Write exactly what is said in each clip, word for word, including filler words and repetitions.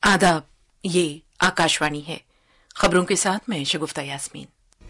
आदाब, ये आकाशवाणी है। खबरों के साथ मैं शगुफ्ता यास्मीन।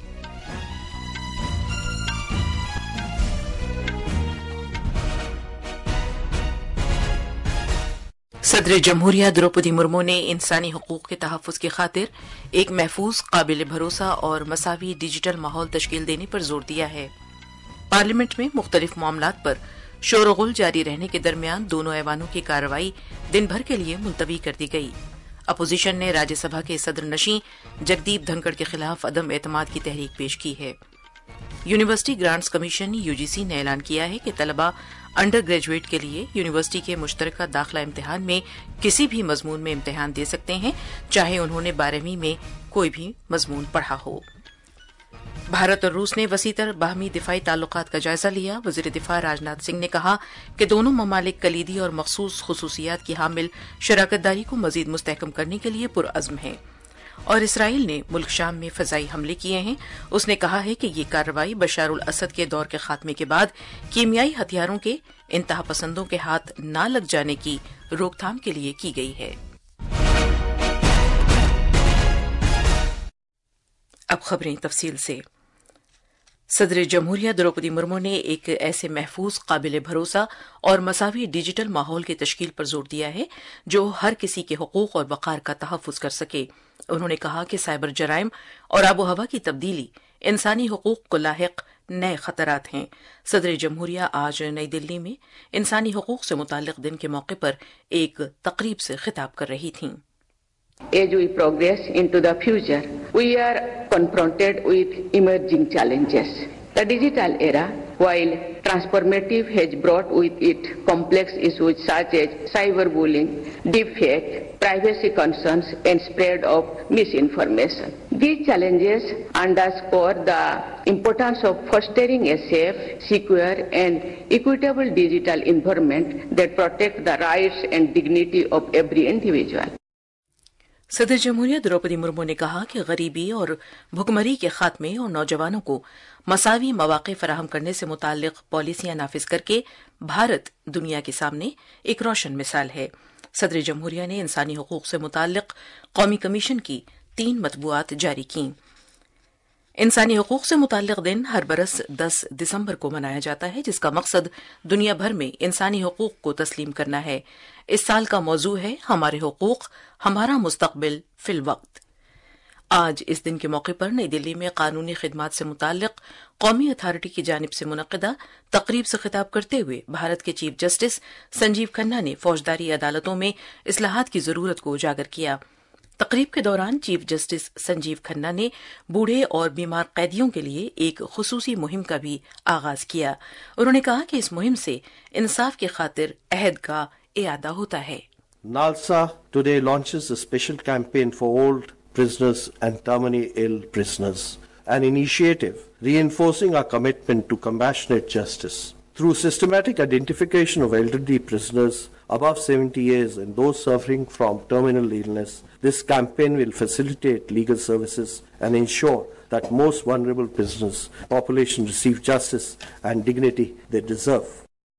सदर जमहूरिया द्रौपदी मुर्मू ने इंसानी हकूक के तहफ़्फ़ुज़ की खातिर एक महफूज, काबिल भरोसा और मसावी डिजिटल माहौल तश्कील देने पर जोर दिया है। पार्लियामेंट में मुख्तलिफ मामलात पर शोरगुल जारी रहने के दरमियान दोनों ऐवानों की कार्रवाई दिन भर के लिए मुलतवी कर दी गई। अपोजिशन ने राज्यसभा के सदर नशीं जगदीप धनखड़ के खिलाफ अदम एतमाद की तहरीक पेश की है। यूनिवर्सिटी ग्रांट्स कमीशन यूजीसी ने ऐलान किया है कि तलबा अंडर ग्रेजुएट के लिए यूनिवर्सिटी के मुश्तरका दाखिला इम्तिहान में किसी भी मजमून में इम्तिहान दे सकते हैं, चाहे उन्होंने बारहवीं में कोई भी मजमून पढ़ा हो। भारत और रूस ने वसीतर बाहमी दिफाई ताल्लुकात का जायजा लिया। वजीर दिफा राजनाथ सिंह ने कहा कि दोनों ममालिक कलीदी और मखसूस खुसूसियात की हामिल शराकतदारी को मजीद मुस्तहकम करने के लिए पुरअज़्म है। और इसराइल ने मुल्क शाम में फजाई हमले किए हैं। उसने कहा है कि ये कार्रवाई बशारुल असद के दौर के खात्मे के बाद कीमियाई हथियारों के इंतहा पसंदों के हाथ न लग जाने की रोकथाम के लिए की गई है। अब खबरें तफसील से। सदर जमहूरिया द्रौपदी मुर्मू ने एक ऐसे महफूज, काबिल भरोसा और मसावी डिजिटल माहौल की तश्कील पर जोर दिया है जो हर किसी के हुकूक और वक़ार का तहफ़्फ़ुज़ कर सके। उन्होंने कहा कि साइबर जराइम और आबो हवा की तब्दीली इंसानी हुकूक को लाहिक नए खतरात हैं। सदर जमहूरिया आज नई दिल्ली में इंसानी हुकूक से मुताल्लिक दिन के मौके पर एक तकरीब से खिताब कर रही थीं। As we progress into the future, we are confronted with emerging challenges. The digital era, while transformative, has brought with it complex issues such as cyberbullying, deepfake, privacy concerns, and spread of misinformation. These challenges underscore the importance of fostering a safe, secure, and equitable digital environment that protects the rights and dignity of every individual. सदर जमहूरिया द्रौपदी मुर्मू ने कहा कि गरीबी और भुखमरी के खात्मे और नौजवानों को मसावी मौक़े फराहम करने से मुताल्लिक पॉलिसियां नाफिज करके भारत दुनिया के सामने एक रोशन मिसाल है। सदर जमहूरिया ने इंसानी हुकूक से मुताल्लिक कौमी कमीशन की तीन मतबूआत जारी की। इंसानी हुकूक से मुताल्लिक दिन हर बरस दस दिसंबर को मनाया जाता है, जिसका मकसद दुनिया भर में इंसानी हुकूक को तस्लीम करना है। इस साल का मौजू है हमारे हुकूक, हमारा मुस्तकबिल फिल वक्त। आज इस दिन के मौके पर नई दिल्ली में कानूनी खिदमात से मुताल्लिक कौमी अथॉरिटी की जानिब से मुनक्किदा तकरीब से खिताब करते हुए भारत के चीफ जस्टिस संजीव खन्ना ने फौजदारी अदालतों में इस्लाहात की जरूरत को उजागर किया। तकरीब के दौरान चीफ जस्टिस संजीव खन्ना ने बूढ़े और बीमार कैदियों के लिए एक खुसूसी मुहिम का भी आगाज किया। उन्होंने कहा कि इस मुहिम से इंसाफ की खातिर अहद का इयादा होता है। NALSA today launches a special campaign for old prisoners and terminally ill prisoners, an initiative reinforcing our commitment to compassionate justice. Through systematic identification of elderly prisoners above seventy years and those suffering from terminal illness, this campaign will facilitate legal services and ensure that most vulnerable prisoners population receive justice and dignity they deserve.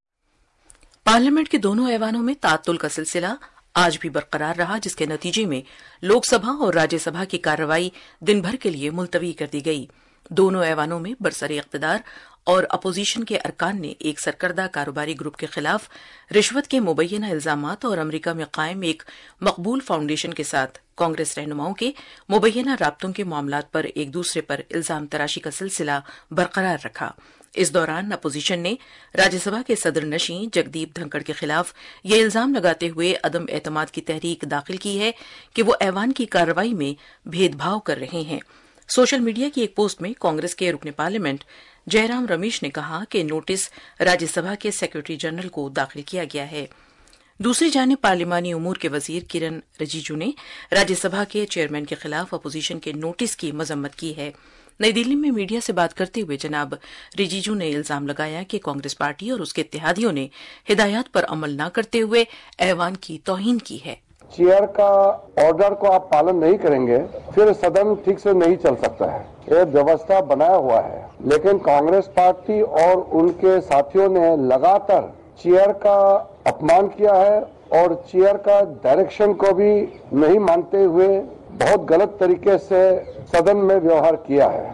Parliament के दोनों ऐवानों में ताअत्तुल का सिलसिला आज भी बरकरार रहा, जिसके नतीजे में लोकसभा और राज्यसभा की कार्रवाई दिन भर के लिए मुलतवी कर दी गई। दोनों ऐवानों में बरसरे इख्तिदार और अपोजिशन के अरकान ने एक सरकर्दा कारोबारी ग्रुप के खिलाफ रिश्वत के मुबैना इल्जामात और अमरीका में कायम एक मकबूल फाउंडेशन के साथ कांग्रेस रहनुमाओं के मुबैना राब्तों के मामलात पर एक दूसरे पर इल्जाम तराशी का सिलसिला बरकरार रखा। इस दौरान अपोजिशन ने राज्यसभा के सदर नशीं जगदीप धनखड़ के खिलाफ ये इल्जाम लगाते हुए अदम एतमाद की तहरीक दाखिल की है कि वो ऐवान की कार्रवाई में भेदभाव कर रहे हैं। सोशल मीडिया की एक पोस्ट में कांग्रेस के रुकने पार्लियामेंट जयराम रमेश ने कहा कि नोटिस राज्यसभा के सेक्रेटरी जनरल को दाखिल किया गया है। दूसरी जानिब पार्लिमानी उमूर के वजीर किरण रिजिजू ने राज्यसभा के चेयरमैन के खिलाफ अपोजिशन के नोटिस की मजम्मत की है। नई दिल्ली में मीडिया से बात करते हुए जनाब रिजिजू ने इल्जाम लगाया कि कांग्रेस पार्टी और उसके इत्तेहादियों ने हिदायत पर अमल न करते हुए ऐवान की तौहीन की है। चेयर का ऑर्डर को आप पालन नहीं करेंगे, फिर सदन ठीक से नहीं चल सकता है। ये व्यवस्था बनाया हुआ है, लेकिन कांग्रेस पार्टी और उनके साथियों ने लगातार चेयर का अपमान किया है اور چیئر کا ڈائریکشن کو بھی نہیں مانتے ہوئے بہت غلط طریقے سے صدن میں ویوہار کیا ہے۔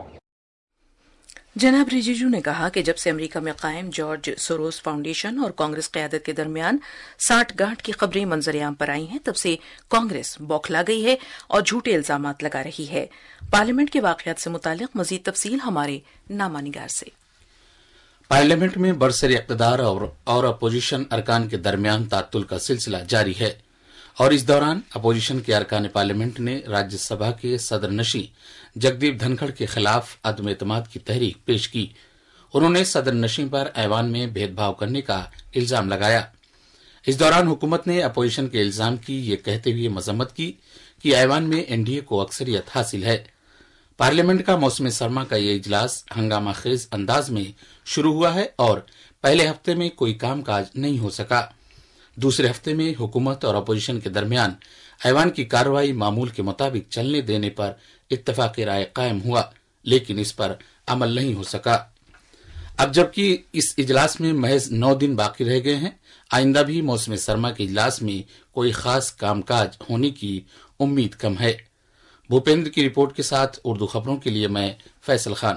جناب رجیجو نے کہا کہ جب سے امریکہ میں قائم جارج سوروس فاؤنڈیشن اور کانگریس قیادت کے درمیان ساٹھ گانٹھ کی خبریں منظر عام پر آئی ہیں تب سے کانگریس بوکھلا گئی ہے اور جھوٹے الزامات لگا رہی ہے۔ پارلیمنٹ کے واقعات سے متعلق مزید تفصیل ہمارے نامہ نگار سے۔ پارلیمنٹ میں برسر اقتدار اور, اور اپوزیشن ارکان کے درمیان تعطل کا سلسلہ جاری ہے اور اس دوران اپوزیشن کے ارکان پارلیمنٹ نے راجیہ سبھا کے صدر نشین جگدیپ دھنکھڑ کے خلاف عدم اعتماد کی تحریک پیش کی۔ انہوں نے صدر نشین پر ایوان میں بھید بھاؤ کرنے کا الزام لگایا۔ اس دوران حکومت نے اپوزیشن کے الزام کی یہ کہتے ہوئے مذمت کی کہ ایوان میں این ڈی اے کو اکثریت حاصل ہے۔ پارلیمنٹ کا موسم سرما کا یہ اجلاس ہنگامہ خیز انداز میں شروع ہوا ہے اور پہلے ہفتے میں کوئی کام کاج نہیں ہو سکا۔ دوسرے ہفتے میں حکومت اور اپوزیشن کے درمیان ایوان کی کارروائی معمول کے مطابق چلنے دینے پر اتفاق رائے قائم ہوا، لیکن اس پر عمل نہیں ہو سکا۔ اب جبکہ اس اجلاس میں محض نو دن باقی رہ گئے ہیں، آئندہ بھی موسم سرما کے اجلاس میں کوئی خاص کام کاج ہونے کی امید کم ہے۔ بھوپیندر کی رپورٹ کے ساتھ اردو خبروں کے لیے میں Faisal Khan.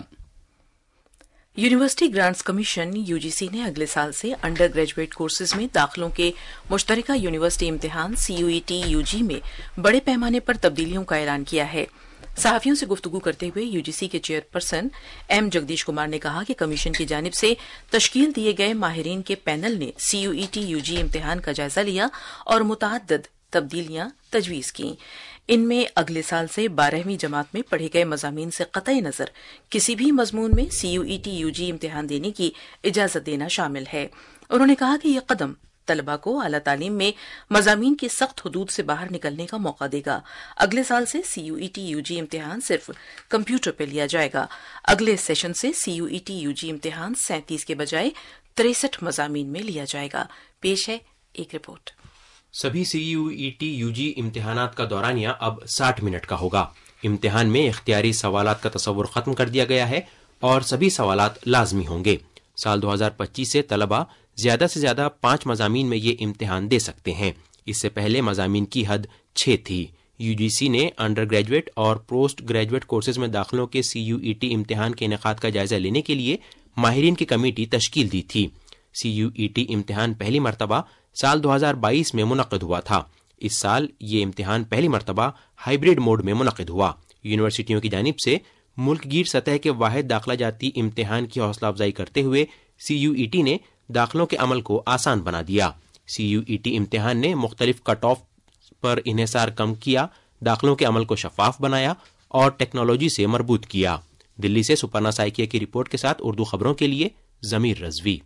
University grants commission U G C نے اگلے سال سے انڈر گریجویٹ کورسز میں داخلوں کے مشترکہ یونیورسٹی امتحان C U E T U G میں بڑے پیمانے پر تبدیلیوں کا اعلان کیا ہے۔ صحافیوں سے گفتگو کرتے ہوئے یو جی سی کے chairperson M Jagadesh Kumar نے کہا کہ کمیشن کی جانب سے تشکیل دیے گئے ماہرین کے پینل نے C U E T U G امتحان کا جائزہ لیا اور متعدد تبدیلیاں تجویز کیں۔ ان میں اگلے سال سے بارہویں جماعت میں پڑھے گئے مضامین سے قطع نظر کسی بھی مضمون میں C U E T U G امتحان دینے کی اجازت دینا شامل ہے۔ انہوں نے کہا کہ یہ قدم طلبہ کو اعلی تعلیم میں مضامین کی سخت حدود سے باہر نکلنے کا موقع دے گا۔ اگلے سال سے C U E T U G امتحان صرف کمپیوٹر پہ لیا جائے گا۔ اگلے سیشن سے C U E T U G امتحان سینتیس کے بجائے تریسٹھ مضامین میں لیا جائے گا۔ پیش ہے ایک رپورٹ۔ سبھی C U E T U G امتحانات کا دورانیہ اب ساٹھ منٹ کا ہوگا۔ امتحان میں اختیاری سوالات کا تصور ختم کر دیا گیا ہے اور سبھی سوالات لازمی ہوں گے۔ سال دو ہزار پچیس سے طلبہ زیادہ سے زیادہ پانچ مضامین میں یہ امتحان دے سکتے ہیں۔ اس سے پہلے مضامین کی حد چھ تھی۔ یو جی سی نے انڈر گریجویٹ اور پوسٹ گریجویٹ کورسز میں داخلوں کے سی یو ای ٹی امتحان کے انعقاد کا جائزہ لینے کے لیے ماہرین کی کمیٹی تشکیل دی تھی۔ سی یو ای ٹی امتحان پہلی مرتبہ سال دو ہزار بائیس میں منعقد ہوا تھا۔ اس سال یہ امتحان پہلی مرتبہ ہائیبریڈ موڈ میں منعقد ہوا۔ یونیورسٹیوں کی جانب سے ملک گیر سطح کے واحد داخلہ جاتی امتحان کی حوصلہ افزائی کرتے ہوئے سی یو ای ٹی نے داخلوں کے عمل کو آسان بنا دیا۔ سی یو ای ٹی امتحان نے مختلف کٹ آف پر انحصار کم کیا، داخلوں کے عمل کو شفاف بنایا اور ٹیکنالوجی سے مربوط کیا۔ دلی سے سپرنا سائکیا کی رپورٹ کے ساتھ اردو خبروں کے لیے ضمیر رضوی۔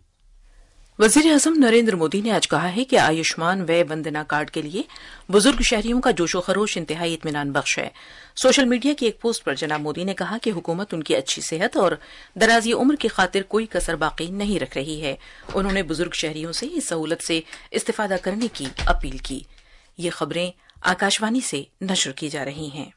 وزیر اعظم نریندر مودی نے آج کہا ہے کہ آیوشمان وے وندنا کارڈ کے لیے بزرگ شہریوں کا جوش و خروش انتہائی اطمینان بخش ہے۔ سوشل میڈیا کی ایک پوسٹ پر جناب مودی نے کہا کہ حکومت ان کی اچھی صحت اور درازی عمر کی خاطر کوئی کسر باقی نہیں رکھ رہی ہے۔ انہوں نے بزرگ شہریوں سے اس سہولت سے استفادہ کرنے کی اپیل کی۔ یہ خبریں آکاشوانی سے نشر کی جا رہی ہیں۔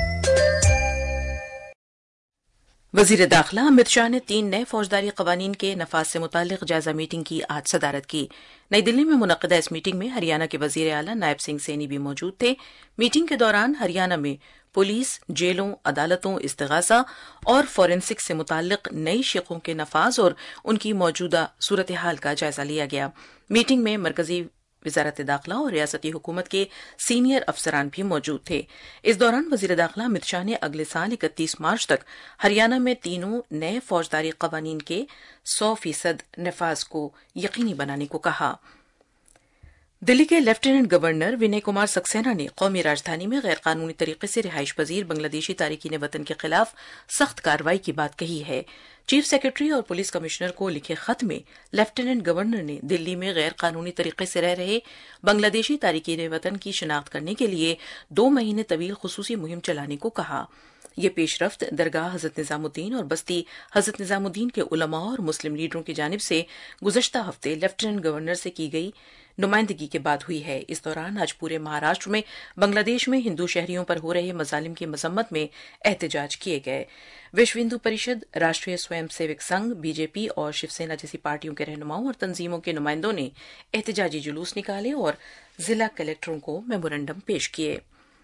وزیر داخلہ امت شاہ نے تین نئے فوجداری قوانین کے نفاذ سے متعلق جائزہ میٹنگ کی آج صدارت کی۔ نئی دلی میں منعقدہ اس میٹنگ میں ہریانہ کے وزیر اعلیٰ نائب سنگھ سینی بھی موجود تھے۔ میٹنگ کے دوران ہریانہ میں پولیس، جیلوں، عدالتوں، استغاثہ اور فورینسک سے متعلق نئی شقوں کے نفاذ اور ان کی موجودہ صورتحال کا جائزہ لیا گیا۔ میٹنگ میں مرکزی وزارت داخلہ اور ریاستی حکومت کے سینئر افسران بھی موجود تھے۔ اس دوران وزیر داخلہ امت شاہ نے اگلے سال اکتیس مارچ تک ہریانہ میں تینوں نئے فوجداری قوانین کے سو فیصد نفاذ کو یقینی بنانے کو کہا۔ دلی کے لیفٹیننٹ گورنر ونے کمار سکسینہ نے قومی راجدھانی میں غیر قانونی طریقے سے رہائش پذیر بنگلہ دیشی تارکین وطن کے خلاف سخت کارروائی کی بات کہی ہے۔ چیف سیکرٹری اور پولیس کمشنر کو لکھے خط میں لیفٹیننٹ گورنر نے دلی میں غیر قانونی طریقے سے رہ رہے بنگلہ دیشی تارکین وطن کی شناخت کرنے کے لیے دو مہینے طویل خصوصی مہم چلانے کو کہا۔ ये पेशरफ्त दरगाह हजरत निजामुद्दीन और बस्ती हजरत निजामुद्दीन के उलमा और मुस्लिम लीडरों की जानिब से गुज़श्ता हफ्ते लेफ्टिनेंट गवर्नर से की गई नुमाइंदगी के बाद हुई है। इस दौरान आज पूरे महाराष्ट्र में बांग्लादेश में हिंदू शहरियों पर हो रहे मजालिम की मजम्मत में एहतजाज किए गए। विश्व हिंदू परिषद, राष्ट्रीय स्वयंसेवक संघ, बीजेपी और शिवसेना जैसी पार्टियों के रहनुमाओं और तंजीमों के नुमाइंदों ने एहतजाजी जुलूस निकाले और जिला कलेक्टरों को मेमोरेंडम पेश किए।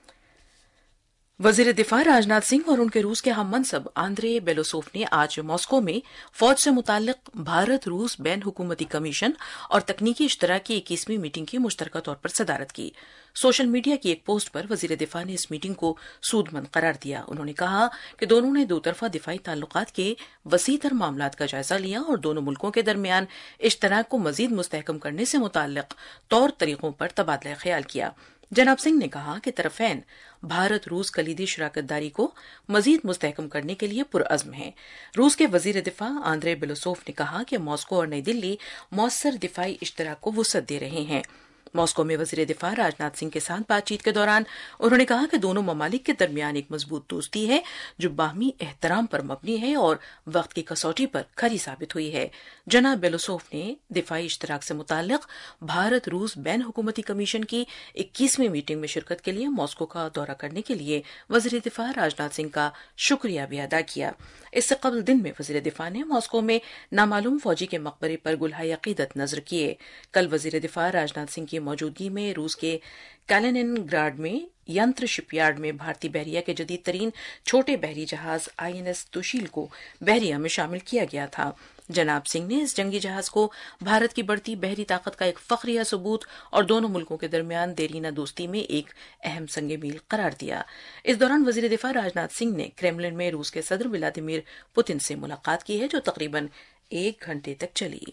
वजीर दिफा राजनाथ सिंह और उनके रूस के हम मनसब आंद्रे बेलोसोव ने आज मॉस्को में फौज से मुताल्लिक भारत रूस बैन हुकूमती कमीशन और तकनीकी इश्तराक की इक्कीसवीं मीटिंग की मुश्तरका तौर पर सदारत की। सोशल मीडिया की एक पोस्ट पर वजीर दिफा ने इस मीटिंग को सूदमंद करार दिया। उन्होंने कहा कि दोनों ने दो तरफा दिफाई ताल्लुकात के वसीतर मामलात का जायजा लिया और दोनों मुल्कों के दरमियान इश्तराक को मजीद मुस्तहकम करने से मुताल्लिक तौर तरीकों पर तबादला ख्याल किया। जनाब सिंह ने कहा कि तरफैन भारत रूस कलीदी शराकतदारी को मजीद मुस्तहकम करने के लिए पुरअज़्म हैं। रूस के वजीर दिफा आंद्रे बेलोसोव ने कहा कि मॉस्को और नई दिल्ली मौसर दिफाई इश्तराक को वुसअत दे रहे हैं। मॉस्को में वजीर दिफा राजनाथ सिंह के साथ बातचीत के दौरान उन्होंने कहा कि दोनों ममालिक के दरमियान एक मजबूत दोस्ती है जो बाहमी एहतराम पर मबनी है और वक्त की कसौटी पर खरी साबित हुई है। जनाब बेलोसोव ने दिफाई इश्तराक से मुताल्लिक भारत रूस बैन हुकूमती कमीशन की इक्कीसवीं मीटिंग में शिरकत के लिए मॉस्को का दौरा करने के लिए वजीर दिफा राजनाथ सिंह का शुक्रिया भी अदा किया। इससे कबल दिन में वजीर दिफा ने मॉस्को में नामालूम फौजी के मकबरे पर गुलहाय अकीदत नजर किए। कल वजीर दिफा राजनाथ सिंह की मौजूदगी में रूस के कैलिनिनग्राड में यंत्र शिपयार्ड में भारतीय बहरिया के जदीद तरीन छोटे बहरी जहाज आईएनएस तुशील को बहरिया में शामिल किया गया था। जनाब सिंह ने इस जंगी जहाज को भारत की बढ़ती बहरी ताकत का एक फख्रिया सबूत और दोनों मुल्कों के दरमियान देरीना दोस्ती में एक अहम संगे मील करार दिया। इस दौरान वजीर दिफा राजनाथ सिंह ने क्रेमलिन में रूस के सदर व्लादिमीर पुतिन से मुलाकात की है जो तकरीबन एक घंटे तक चली।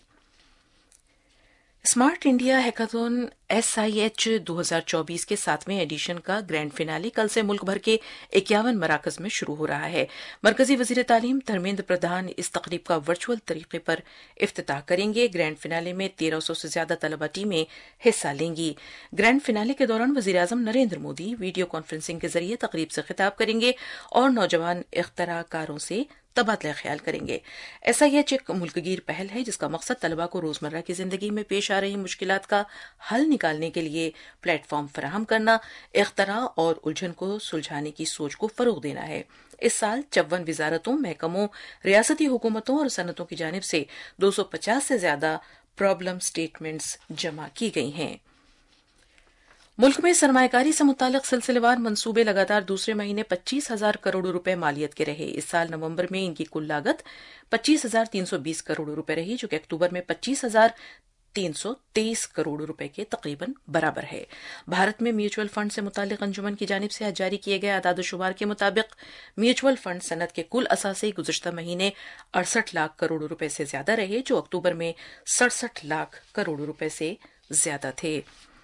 Smart India hackathon S I H दो हज़ार चौबीस के सातवें एडिशन का ग्रैंड फिनाले कल से मुल्क भर के इक्यावन मराकज में शुरू हो रहा है। मरकजी वजीर तालीम धर्मेंद्र प्रधान इस तकरीब का वर्चुअल तरीके पर इफ्तिताह करेंगे। ग्रैंड फिनाले में तेरह सौ से ज्यादा तलबा टीमें हिस्सा लेंगी। ग्रैंड फिनाले के दौरान वजीर आजम नरेंद्र मोदी वीडियो कॉन्फ्रेंसिंग के जरिए तकरीब से खिताब करेंगे और नौजवान इख्तराकारों से तबादला ख्याल करेंगे। एस आई एच एक मुल्कगीर पहल है जिसका मकसद तलबा को रोजमर्रा की जिंदगी में पेश आ रही मुश्किलात का हल निकालने के लिए प्लेटफॉर्म फराहम करना, इख्तरा और उलझन को सुलझाने की सोच को फरोग देना है। इस साल चौवन विजारतों, महकमों, रियासती हुकूमतों और सनतों की जानिब से दो सौ पचास से ज्यादा प्रॉब्लम स्टेटमेंट्स जमा की गई हैं। मुल्क में सरमायाकारी से मुताल्लिक सिलसिलेवार मंसूबे लगातार दूसरे महीने पच्चीस हजार करोड़ रुपए मालियत के रहे। इस साल नवंबर में इनकी कुल लागत पच्चीस हजार तीन सौ बीस करोड़ रुपए रही जो कि अक्टूबर में पच्चीस हजार तीन सौ तेईस करोड़ रुपए के तकरीबन बराबर है। भारत में म्यूचुअल फंड से मुताल्लिक अंजुमन की जानिब से आज जारी किए गए आदाद-ओ-शुमार के मुताबिक म्यूचुअल फंड सनत के कुल असासे गुज़श्ता महीने अड़सठ लाख करोड़ रुपए से ज्यादा रहे जो अक्टूबर में सड़सठ लाख करोड़ रुपए से ज्यादा थे।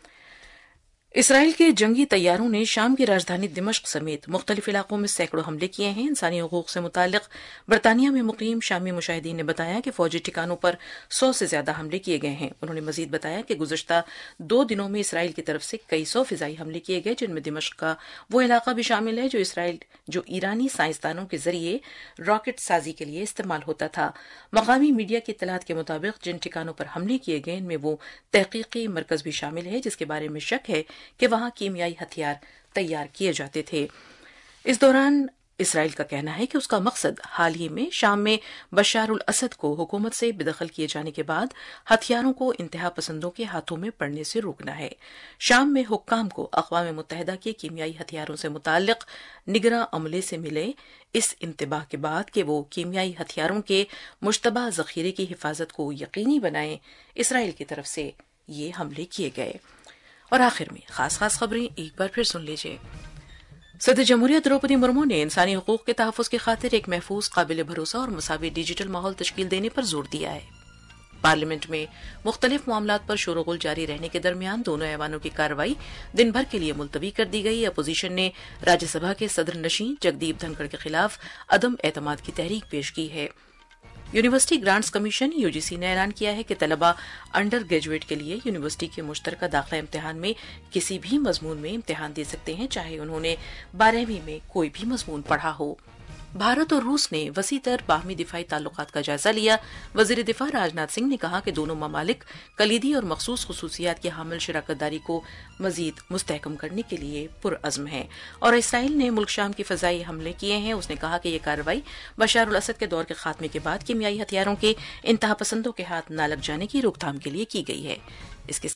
इसराइल के जंगी तैयारों ने शाम की राजधानी दिमश्क समेत मुख्तलिफ इलाकों में सैकड़ों हमले किए हैं। इंसानी हकूक से मुताल्लिक बरतानिया में मुकीम शामी मुशाहिदीन ने बताया कि फौजी ठिकानों पर सौ से ज्यादा हमले किए गए हैं। उन्होंने मजीद बताया कि गुज़श्ता दो दिनों में इसराइल की तरफ से कई सौ फिजाई हमले किए गए जिनमें दिमश्क का वो इलाका भी शामिल है जो इसराइल जो ईरानी साइंसदानों के जरिए रॉकेट साजी के लिए इस्तेमाल होता था। मकामी मीडिया की इत्तलात के मुताबिक जिन ठिकानों पर हमले किए गए इनमें वो तहकीकी मरकज भी शामिल है जिसके बारे में शक है कि वहां कीमियाई हथियार तैयार किए जाते थे। इस दौरान इसराइल का कहना है कि उसका मकसद हाल ही में शाम में बशार उल असद को हुकूमत से बेदखल किए जाने के बाद हथियारों को इंतहा पसंदों के हाथों में पड़ने से रोकना है। शाम में हुक्काम को अक़वाम मुत्तहिदा के कीमियाई हथियारों से मुताल्लिक निगरां अमले से मिले इस इंतबाह के बाद कि वो कीमियाई हथियारों के मुश्तबा जखीरे की हिफाजत को यकीनी बनाएं, इसराइल की तरफ से ये हमले किए गए। और आखिर में खास खास खबरें एक बार फिर सुन लीजिए। सदर जमहूरियत द्रौपदी मुर्मू ने इंसानी हकूक के तहफ़्फ़ुज़ की खातिर एक महफूज, काबिल भरोसा और मुसावी डिजिटल माहौल तश्कील देने पर जोर दिया है। पार्लियामेंट में मुख्तलिफ मामलात पर शोरगुल जारी रहने के दरमियान दोनों ऐवानों की कार्रवाई दिन भर के लिए मुलतवी कर दी गई। अपोजिशन ने राज्यसभा के सदर नशीं जगदीप धनखड़ के खिलाफ अदम एतमाद की तहरीक पेश की है। یونیورسٹی گرانٹس کمیشن یوجیسی نے اعلان کیا ہے کہ طلبہ انڈر گریجویٹ کے لیے یونیورسٹی کے مشترکہ داخلہ امتحان میں کسی بھی مضمون میں امتحان دے سکتے ہیں، چاہے انہوں نے بارہویں میں کوئی بھی مضمون پڑھا ہو۔ بھارت اور روس نے وسیع تر باہمی دفاعی تعلقات کا جائزہ لیا۔ وزیر دفاع راجناتھ سنگھ نے کہا کہ دونوں ممالک کلیدی اور مخصوص خصوصیات کی حامل شراکت داری کو مزید مستحکم کرنے کے لیے پرعزم ہیں، اور اسرائیل نے ملک شام کی فضائی حملے کیے ہیں۔ اس نے کہا کہ یہ کارروائی بشار الاسد کے دور کے خاتمے کے بعد کیمیائی ہتھیاروں کے انتہا پسندوں کے ہاتھ نہ لگ جانے کی روک تھام کے لیے کی گئی ہے۔ اس کے